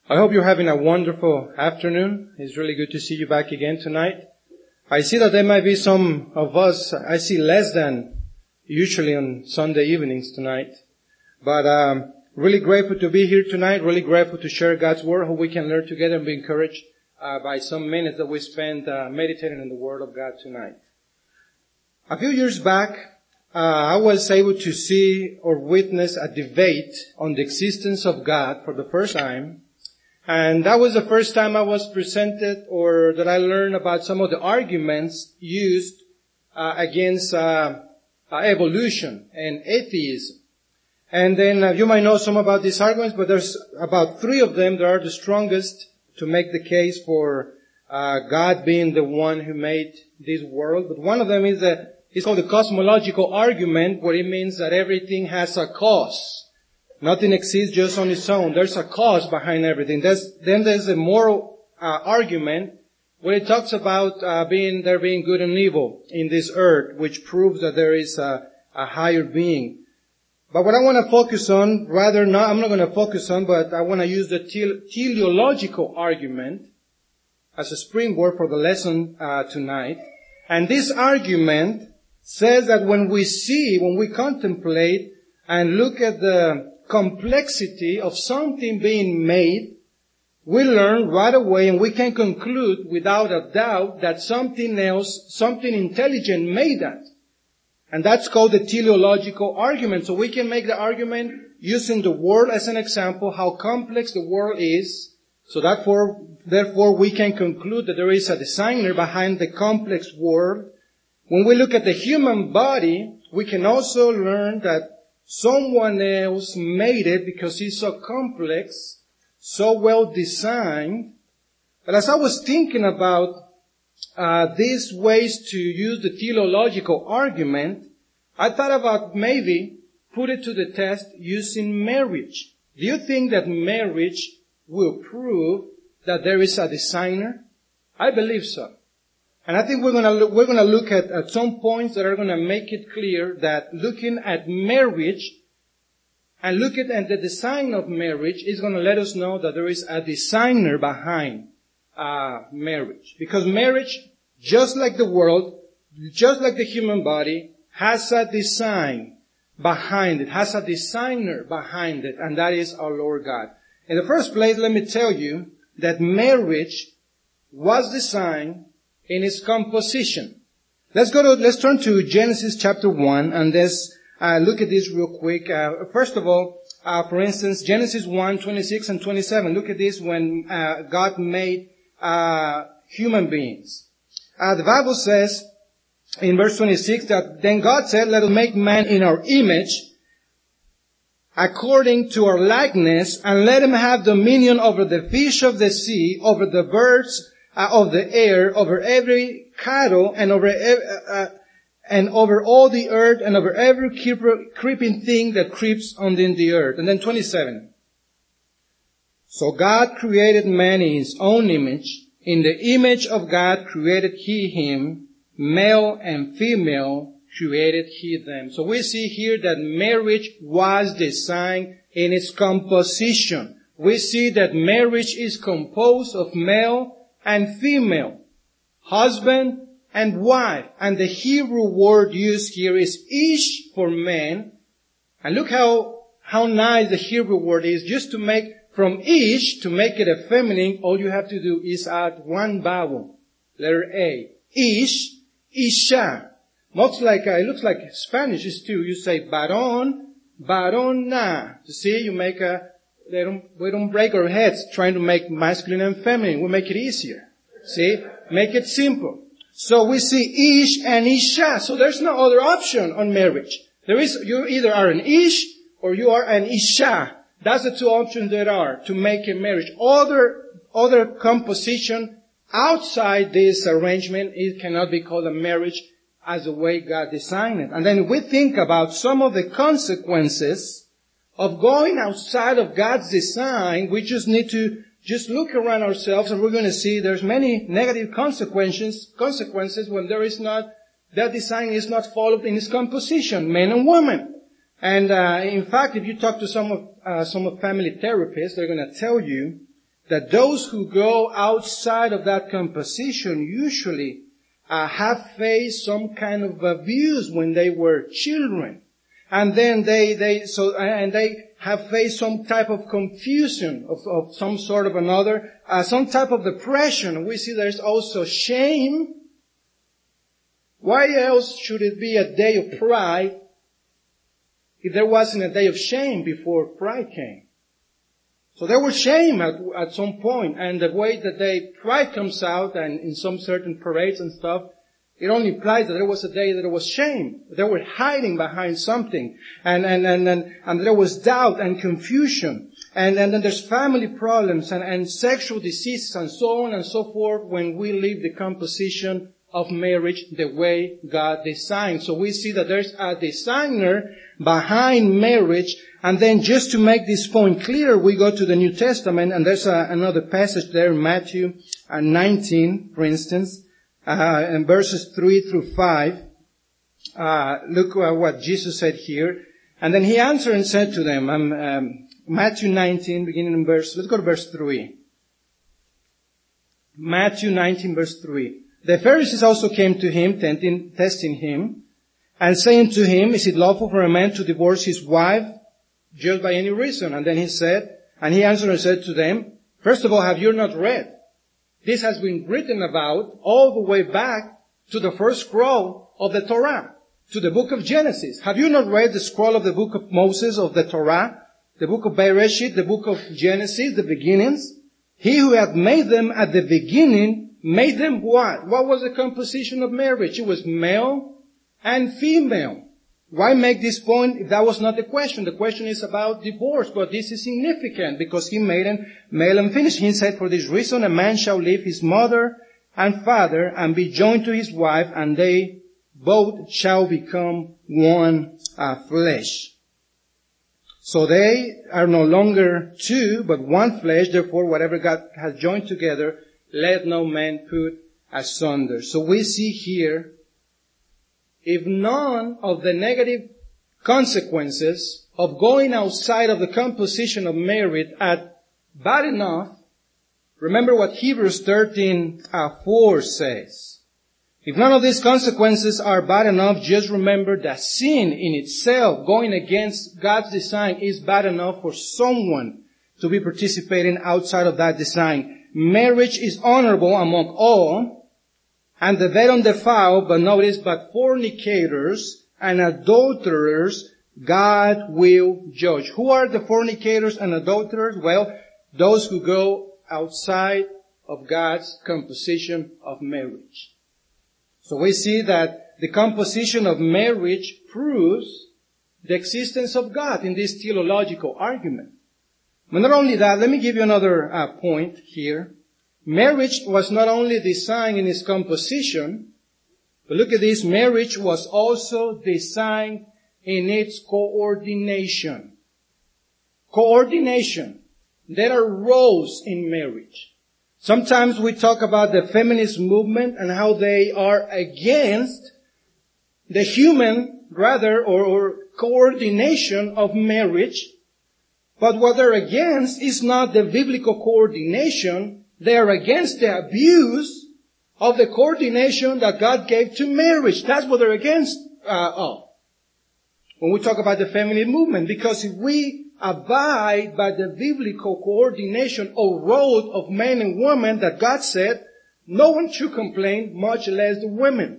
I hope you're having a wonderful afternoon. It's really good to see you back again tonight. I see that there might be some of us, I see less than usually on Sunday evenings tonight. But really grateful to be here tonight, really grateful to share God's Word, hope we can learn together and be encouraged by some minutes that we spend meditating on the Word of God tonight. A few years back, I was able to see or witness a debate on the existence of God for the first time. And that was the first time I was presented or that I learned about some of the arguments used against evolution and atheism. And then you might know some about these arguments, but there's about 3 of them that are the strongest to make the case for God being the one who made this world. But one of them is it's called the cosmological argument, where it means that everything has a cause. Nothing exists just on its own. There's a cause behind everything. Then there's a moral argument where it talks about there being good and evil in this earth, which proves that there is a higher being. But what I want to focus on, I'm not going to focus on, but I want to use the teleological argument as a springboard for the lesson tonight. And this argument says that when we contemplate and look at the complexity of something being made, we learn right away and we can conclude without a doubt that something else, something intelligent made that. And that's called the teleological argument. So we can make the argument using the world as an example, how complex the world is. So therefore we can conclude that there is a designer behind the complex world. When we look at the human body, we can also learn that someone else made it because it's so complex, so well designed. But as I was thinking about these ways to use the teleological argument, I thought about maybe put it to the test using marriage. Do you think that marriage will prove that there is a designer? I believe so. And I think we're going to look at some points that are going to make it clear that looking at marriage and looking at the design of marriage is going to let us know that there is a designer behind marriage. Because marriage, just like the world, just like the human body, has a design behind it, has a designer behind it, and that is our Lord God. In the first place, let me tell you that marriage was designed in its composition. Let's turn to Genesis chapter 1 and let's look at this real quick. First of all, for instance, Genesis 1, 26 and 27. Look at this when God made human beings. The Bible says in verse 26 that then God said, "Let us make man in our image, according to our likeness, and let him have dominion over the fish of the sea, over the birds of the air, over every cattle, and over all the earth, and over every creeping thing that creeps on the earth." And then 27. "So God created man in his own image. In the image of God created he him. Male and female created he them." So we see here that marriage was designed in its composition. We see that marriage is composed of male and female, husband and wife. And the Hebrew word used here is ish for man. And look how nice the Hebrew word is. Just to make from ish, to make it a feminine, all you have to do is add one vowel, letter A. Ish, isha. It looks like Spanish is too. You say varón, varona. You see, we don't break our heads trying to make masculine and feminine. We make it easier. See? Make it simple. So we see ish and isha. So there's no other option on marriage. You either are an ish or you are an isha. That's the 2 options there are to make a marriage. Other composition outside this arrangement, it cannot be called a marriage as the way God designed it. And then we think about some of the consequences of going outside of God's design. We just need to just look around ourselves and we're going to see there's many negative consequences when that design is not followed in its composition, men and women. And in fact, if you talk to some of family therapists, they're going to tell you that those who go outside of that composition usually have faced some kind of abuse when they were children. And then they have faced some type of confusion of some sort of another, some type of depression. We see there's also shame. Why else should it be a day of pride if there wasn't a day of shame before pride came? So there was shame at some point, and the way that pride comes out, and in some certain parades and stuff, it only implies that there was a day that there was shame. They were hiding behind something, and there was doubt and confusion, and then there's family problems and sexual diseases and so on and so forth when we leave the composition of marriage the way God designed. So we see that there's a designer behind marriage. And then just to make this point clear, we go to the New Testament, and there's another passage there in Matthew 19, for instance, in verses 3 through 5. Look what Jesus said here. And then he answered and said to them, Matthew 19, beginning in let's go to verse 3. Matthew 19, verse 3. The Pharisees also came to him, testing him, and saying to him, is it lawful for a man to divorce his wife just by any reason? And then he answered and said to them, first of all, have you not read? This has been written about all the way back to the first scroll of the Torah, to the book of Genesis. Have you not read the scroll of the book of Moses, of the Torah, the book of Bereshit, the book of Genesis, the beginnings? He who had made them at the beginning made them what? What was the composition of marriage? It was male and female. Why make this point if that was not the question? The question is about divorce, but this is significant because he made them male and female. He said, for this reason a man shall leave his mother and father and be joined to his wife, and they both shall become one flesh. So they are no longer two, but one flesh. Therefore, whatever God has joined together, let no man put asunder. So we see here, if none of the negative consequences of going outside of the composition of marriage are bad enough, remember what Hebrews 13:4 says. If none of these consequences are bad enough, just remember that sin in itself, going against God's design, is bad enough for someone to be participating outside of that design. Marriage is honorable among all, and the dead undefiled, but notice, but fornicators and adulterers God will judge. Who are the fornicators and adulterers? Well, those who go outside of God's composition of marriage. So we see that the composition of marriage proves the existence of God in this theological argument. But not only that, let me give you another point here. Marriage was not only designed in its composition, but look at this, marriage was also designed in its coordination. Coordination. There are roles in marriage. Sometimes we talk about the feminist movement and how they are against the human, or coordination of marriage. But what they're against is not the biblical coordination. They are against the abuse of the coordination that God gave to marriage. That's what they're against of. When we talk about the feminine movement, because if we abide by the biblical coordination or role of men and women that God said, no one should complain, much less the women.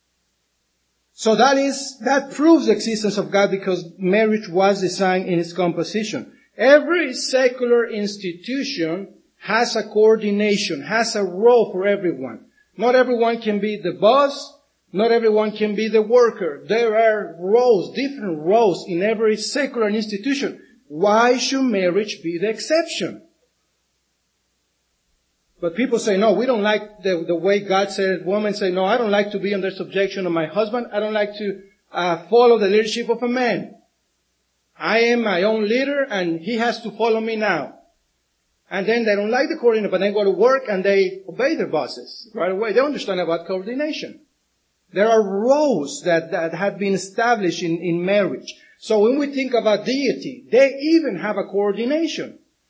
So that proves the existence of God because marriage was designed in its composition. Every secular institution has a coordination, has a role for everyone. Not everyone can be the boss. Not everyone can be the worker. There are roles, different roles in every secular institution. Why should marriage be the exception? But people say, no, we don't like the way God said it. Women say, no, I don't like to be under subjection of my husband. I don't like to follow the leadership of a man. I am my own leader and he has to follow me now. And then they don't like the coordination, but they go to work and they obey their bosses right away. They understand about coordination. There are roles that have been established in marriage. So when we think about deity, they even have a coordination.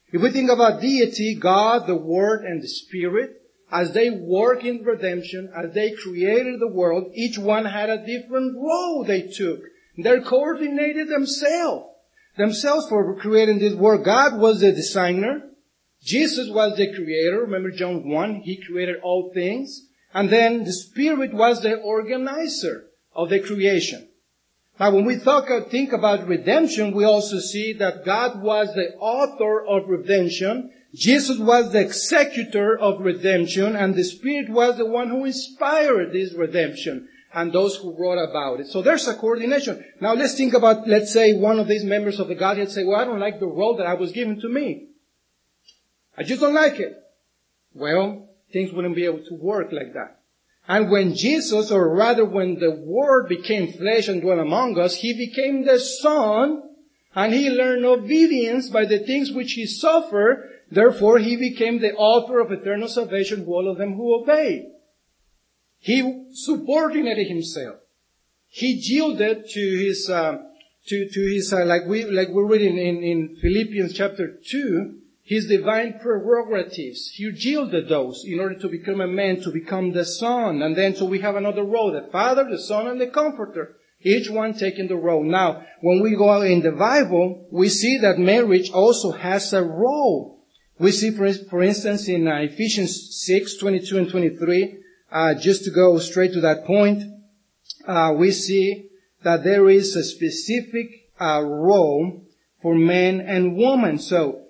If we think about deity, God, the Word, and the Spirit, as they work in redemption, as they created the world, each one had a different role they took. They coordinated themselves for creating this world. God was the designer. Jesus was the creator. Remember John 1, He created all things. And then the Spirit was the organizer of the creation. Now when we think about redemption, we also see that God was the author of redemption. Jesus was the executor of redemption, and the Spirit was the one who inspired this redemption and those who wrote about it. So there's a coordination. Now let's think about, let's say one of these members of the Godhead say, well, I don't like the role that I was given to me. I just don't like it. Well, things wouldn't be able to work like that. And when Jesus, or rather when the Word became flesh and dwelt among us, He became the Son, and He learned obedience by the things which He suffered. Therefore, He became the author of eternal salvation to all of them who obey. He subordinated Himself. He yielded to His, like we're reading in Philippians chapter 2, His divine prerogatives. He yielded those in order to become a man, to become the Son. And then so we have another role, the Father, the Son, and the Comforter. Each one taking the role. Now, when we go in the Bible, we see that marriage also has a role. We see, for instance, in Ephesians 6, 22 and 23, just to go straight to that point, we see that there is a specific role for man and woman. So,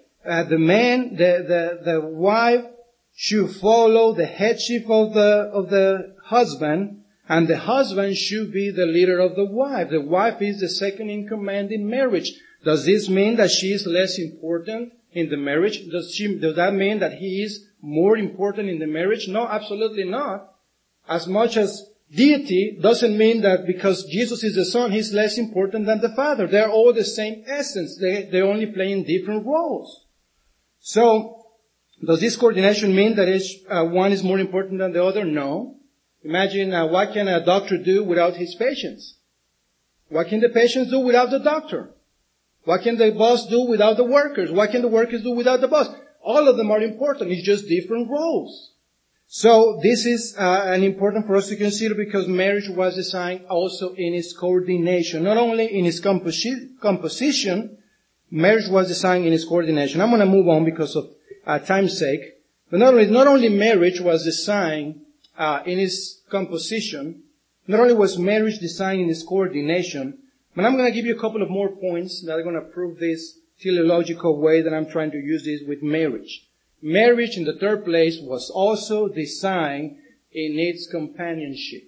the wife should follow the headship of the husband, and the husband should be the leader of the wife. The wife is the second in command in marriage. Does this mean that she is less important in the marriage? Does that mean that he is more important in the marriage? No, absolutely not. As much as deity doesn't mean that because Jesus is the Son, He's less important than the Father. They're all the same essence. They're only playing different roles. So, does this coordination mean that one is more important than the other? No. Imagine what can a doctor do without his patients? What can the patients do without the doctor? What can the boss do without the workers? What can the workers do without the boss? All of them are important. It's just different roles. So this is an important for us to consider because marriage was designed also in its coordination. Not only in its composition, marriage was designed in its coordination. I'm going to move on because of time's sake. But not only marriage was designed in its composition, not only was marriage designed in its coordination, but I'm going to give you a couple of more points that are going to prove this teleological way that I'm trying to use this with marriage. Marriage, in the third place, was also designed in its companionship.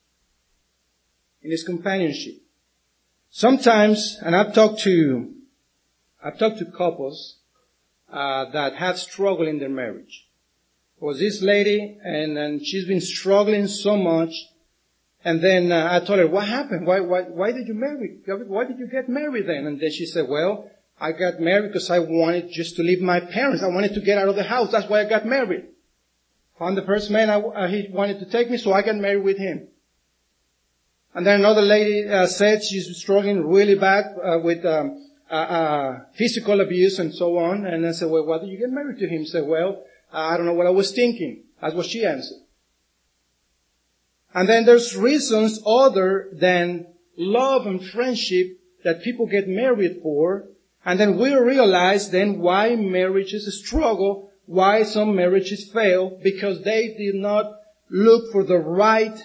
In its companionship. Sometimes, and I've talked to couples that have struggled in their marriage. There was this lady, and she's been struggling so much. And then I told her, what happened? Why did you marry? Why did you get married then? And then she said, well, I got married because I wanted just to leave my parents. I wanted to get out of the house. That's why I got married. Found the first man he wanted to take me, so I got married with him. And then another lady said she's struggling really bad with physical abuse and so on. And I said, well, why did you get married to him? She said, well, I don't know what I was thinking. That's what she answered. And then there's reasons other than love and friendship that people get married for. And then we realize then why marriages struggle, why some marriages fail, because they did not look for the right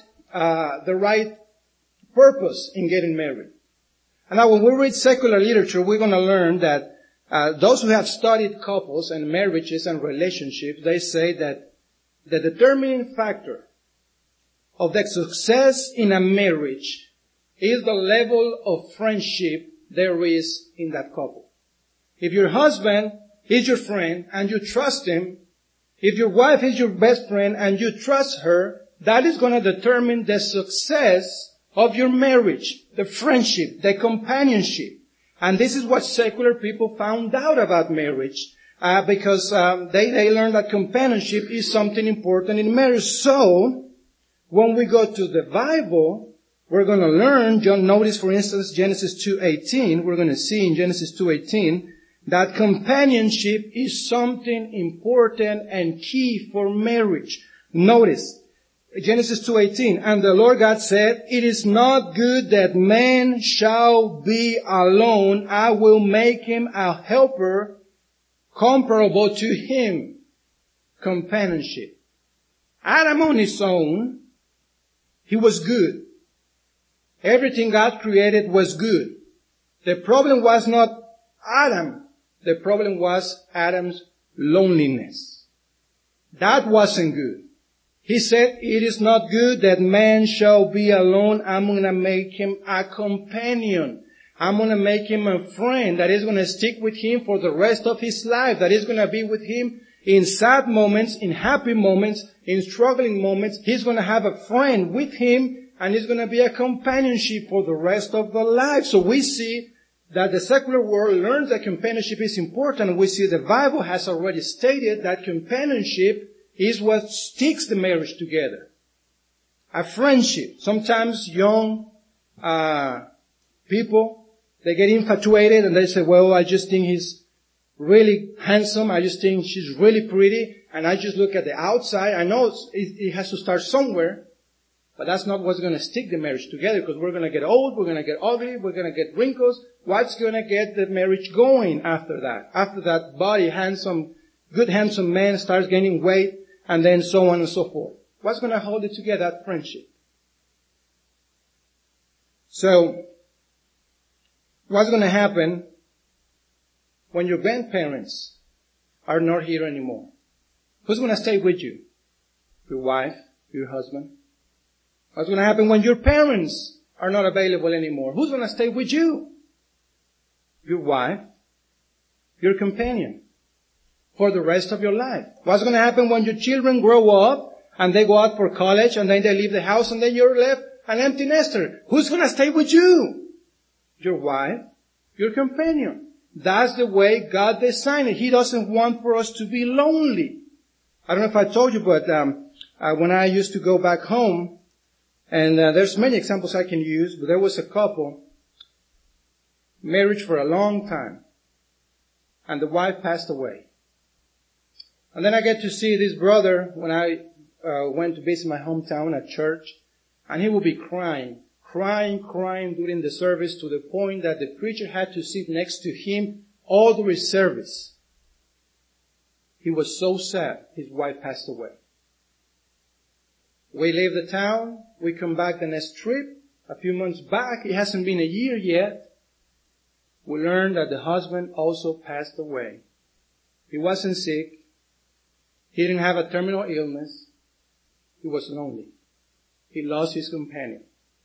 purpose in getting married. And now when we read secular literature, we're going to learn that those who have studied couples and marriages and relationships, they say that the determining factor of the success in a marriage is the level of friendship there is in that couple. If your husband is your friend and you trust him, if your wife is your best friend and you trust her, that is going to determine the success of your marriage, the friendship, the companionship. And this is what secular people found out about marriage, because they learned that companionship is something important in marriage. So, when we go to the Bible, we're going to learn, John, notice for instance Genesis 2:18, we're going to see in Genesis 2:18, that companionship is something important and key for marriage. Notice, Genesis 2:18, and the Lord God said, it is not good that man shall be alone. I will make him a helper comparable to him. Companionship. Adam on his own, he was good. Everything God created was good. The problem was not Adam. The problem was Adam's loneliness. That wasn't good. He said, it is not good that man shall be alone. I'm going to make him a companion. I'm going to make him a friend that is going to stick with him for the rest of his life, that is going to be with him in sad moments, in happy moments, in struggling moments. He's going to have a friend with him, and it's going to be a companionship for the rest of the life. So we see that the secular world learns that companionship is important. We see the Bible has already stated that companionship is what sticks the marriage together. A friendship. Sometimes young people, they get infatuated and they say, well, I just think he's really handsome. I just think she's really pretty. And I just look at the outside. I know it has to start somewhere. But that's not what's going to stick the marriage together, because we're going to get old, we're going to get ugly, we're going to get wrinkles. What's going to get the marriage going after that? After that body, good handsome man starts gaining weight, and then so on and so forth. What's going to hold it together? That friendship. So, what's going to happen when your grandparents are not here anymore? Who's going to stay with you? Your wife? Your husband? What's going to happen when your parents are not available anymore? Who's going to stay with you? Your wife, your companion, for the rest of your life. What's going to happen when your children grow up and they go out for college and then they leave the house and then you're left an empty nester? Who's going to stay with you? Your wife, your companion. That's the way God designed it. He doesn't want for us to be lonely. I don't know if I told you, but when I used to go back home, and there's many examples I can use, but there was a couple, married for a long time, and the wife passed away. And then I get to see this brother when I went to visit my hometown at church, and he would be crying during the service, to the point that the preacher had to sit next to him all through his service. He was so sad his wife passed away. We leave the town, we come back the next trip, a few months back, it hasn't been a year yet, we learned that the husband also passed away. He wasn't sick, he didn't have a terminal illness, he was lonely. He lost his companion.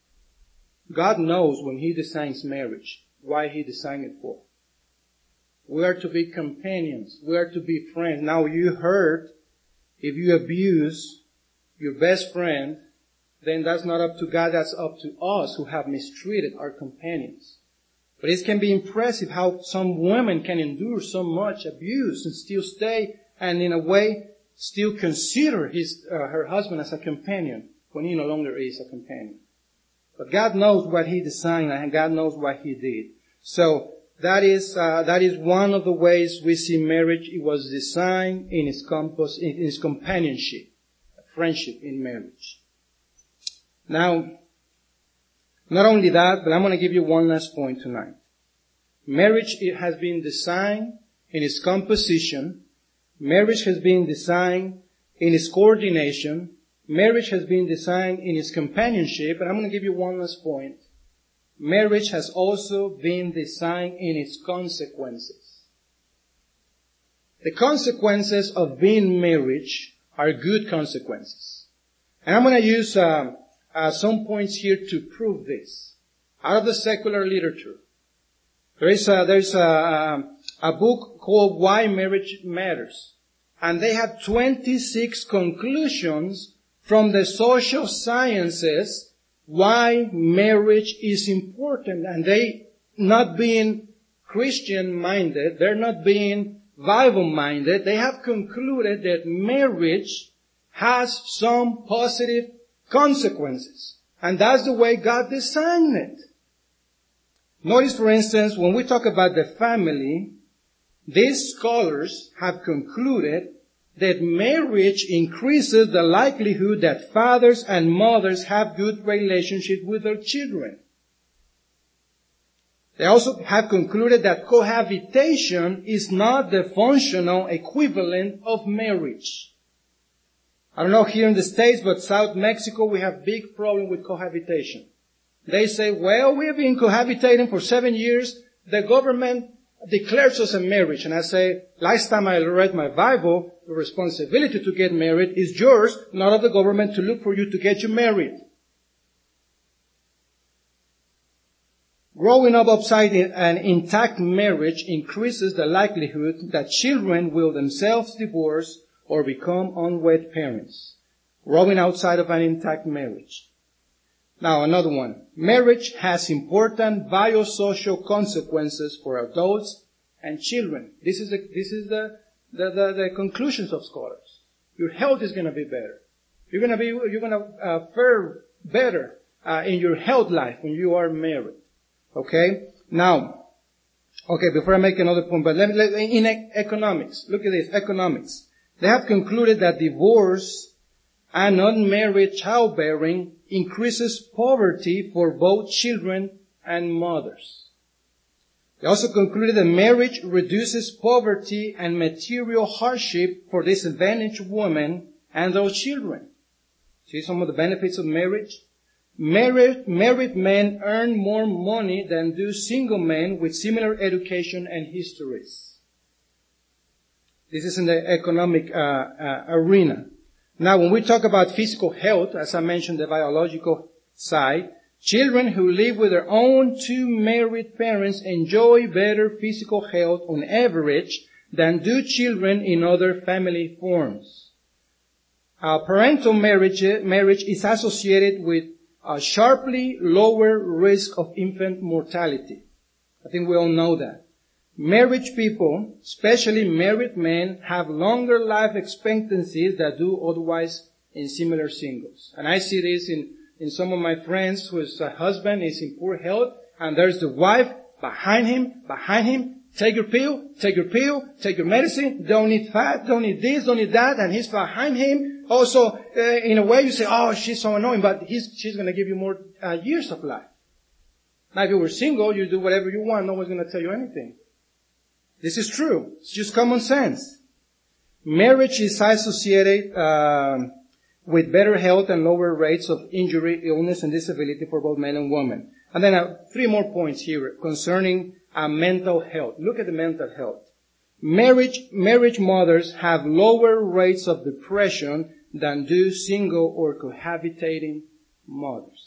God knows when He designs marriage, why He designed it for. We are to be companions, we are to be friends. Now you heard, if you abuse your best friend, then that's not up to God, that's up to us who have mistreated our companions. But it can be impressive how some women can endure so much abuse and still stay, and in a way still consider her husband as a companion when he no longer is a companion. But God knows what He designed, and God knows what He did. So that is one of the ways we see marriage. It was designed in its companionship. Friendship in marriage. Now, not only that, but I'm going to give you one last point tonight. Marriage, it has been designed in its composition. Marriage has been designed in its coordination. Marriage has been designed in its companionship. And I'm going to give you one last point. Marriage has also been designed in its consequences. The consequences of being married are good consequences. And I'm going to use some points here to prove this. Out of the secular literature, there's a book called Why Marriage Matters. And they have 26 conclusions from the social sciences why marriage is important. And they, not being Christian-minded, they're not being Bible-minded, they have concluded that marriage has some positive consequences. And that's the way God designed it. Notice, for instance, when we talk about the family, These scholars have concluded that marriage increases the likelihood that fathers and mothers have good relationship with their children. They also have concluded that cohabitation is not the functional equivalent of marriage. I don't know here in the States, but South Mexico, we have big problem with cohabitation. They say, well, we have been cohabitating for 7 years. The government declares us a marriage. And I say, last time I read my Bible, the responsibility to get married is yours, not of the government to look for you to get you married. Growing up outside an intact marriage increases the likelihood that children will themselves divorce or become unwed parents. Growing outside of an intact marriage. Now another one. Marriage has important biosocial consequences for adults and children. This is the conclusions of scholars. Your health is going to be better. You're going to fare better in your health life when you are married. Okay? Now, before I make another point, but in economics, look at this, economics. They have concluded that divorce and unmarried childbearing increases poverty for both children and mothers. They also concluded that marriage reduces poverty and material hardship for disadvantaged women and those children. See some of the benefits of marriage? Married men earn more money than do single men with similar education and histories. This is in the economic arena. Now, when we talk about physical health, as I mentioned, the biological side, children who live with their own two married parents enjoy better physical health on average than do children in other family forms. Parental marriage is associated with a sharply lower risk of infant mortality. I think we all know that. Married people, especially married men, have longer life expectancies than do otherwise in similar singles. And I see this in some of my friends whose husband is in poor health, and there's the wife behind him, take your pill, take your medicine, don't need fat, don't need this, don't need that, and he's behind him. Also, in a way you say, oh, she's so annoying, but she's going to give you more years of life. Now if you were single, you do whatever you want, no one's going to tell you anything. This is true. It's just common sense. Marriage is associated with better health and lower rates of injury, illness, and disability for both men and women. And then 3 more points here concerning mental health. Look at the mental health. Marriage mothers have lower rates of depression than do single or cohabitating mothers.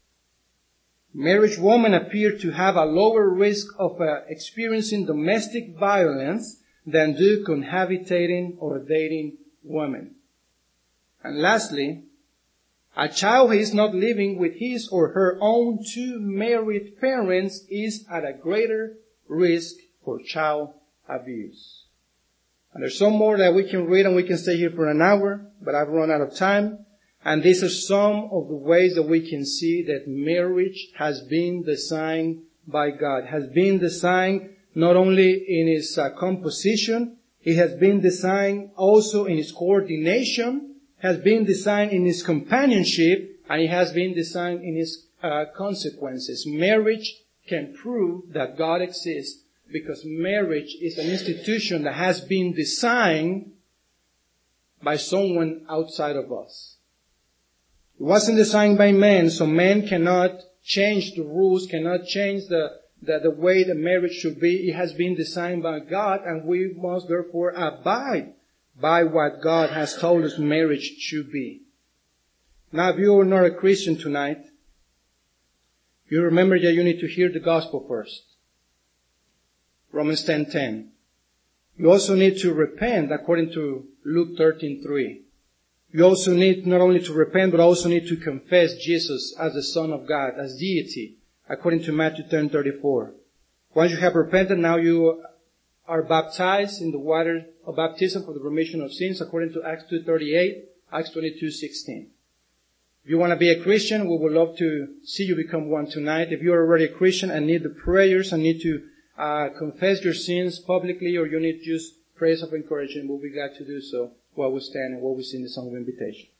Married women appear to have a lower risk of experiencing domestic violence than do cohabitating or dating women. And lastly, a child who is not living with his or her own two married parents is at a greater risk for child abuse. And there's some more that we can read, and we can stay here for an hour, but I've run out of time. And these are some of the ways that we can see that marriage has been designed by God. Has been designed not only in its composition, it has been designed also in its coordination, has been designed in its companionship, and it has been designed in its consequences. Marriage can prove that God exists because marriage is an institution that has been designed by someone outside of us. It wasn't designed by men, so men cannot change the rules, cannot change the way the marriage should be. It has been designed by God, and we must therefore abide by what God has told us marriage should be. Now, if you are not a Christian tonight, you remember that you need to hear the gospel first. Romans 10:10. You also need to repent according to Luke 13:3. You also need not only to repent, but also need to confess Jesus as the Son of God, as deity, according to Matthew 10:34. Once you have repented, now you are baptized in the water of baptism for the remission of sins, according to Acts 2:38, Acts 22:16. If you want to be a Christian, we would love to see you become one tonight. If you are already a Christian and need the prayers and need to confess your sins publicly, or you need just prayers of encouragement, we'll be glad to do so while we stand and while we sing the song of invitation.